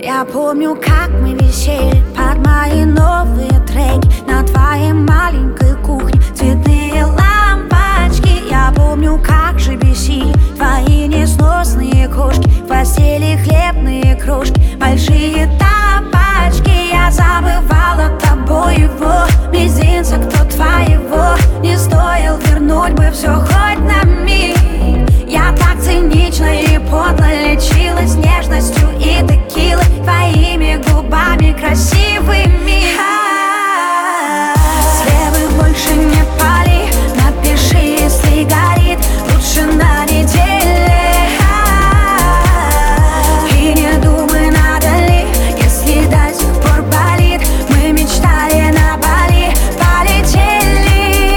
Я помню, как мы висели под мои новые треки на твоей маленькой кухне, цветные лампочки. Я помню, как же бесили твои несносные кошки, в постели хлебные крошки, большие тапочки. Я забывала тобой его мизинца, кто твоего не стоил, вернуть бы все хоть на миг. Я так цинично и подло лечилась нежностью и текилой, твоими губами красивыми. Слевы больше не пали, напиши, если горит, лучше на неделе. И не думай, надо ли, если до сих пор болит. Мы мечтали на Бали, полетели.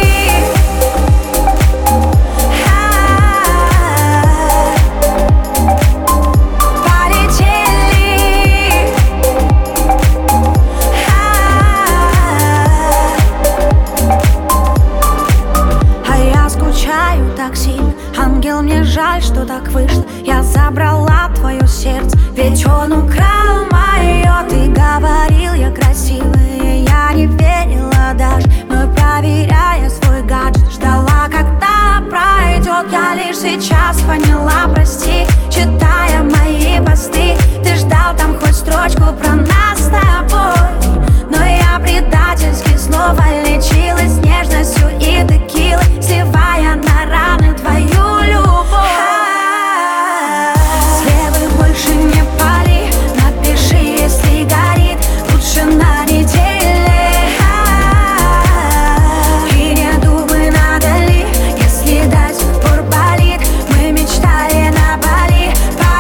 Так сильно, ангел, мне жаль, что так вышло. Я забрала твое сердце, ведь он украл мое. Ты говорил, я красивая, я не верила даже, но проверяя свой гаджет, ждала, когда пройдет. Я лишь сейчас поняла, прости, читая мои посты. Ты ждал там хоть строчку про нас с тобой, но я предательски снова лечилась нежностью и текилой, сливая на раны твою любовь. Слевы больше не пали, напиши, если горит, лучше на неделе. И не думай, надо ли, если до сих пор болит. Мы мечтали на Бали,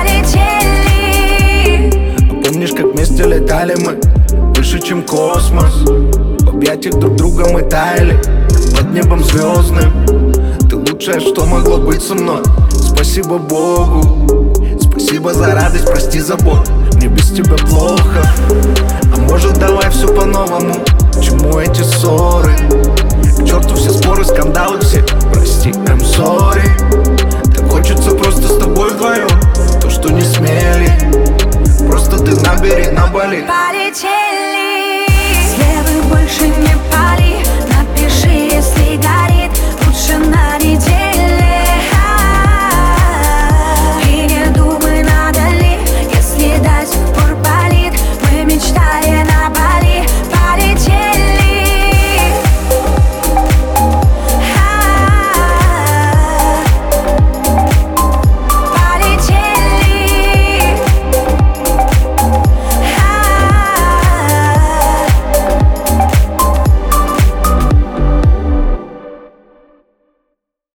полетели. Помнишь, как вместе летали мы выше, чем космос? В объятиях друг друга мы таяли под небом звездным. Ты лучшее, что могло быть со мной. Спасибо Богу, спасибо за радость, прости за боль. Мне без тебя плохо, а может давай все по-новому? К чему эти ссоры? К черту все споры, скандалы.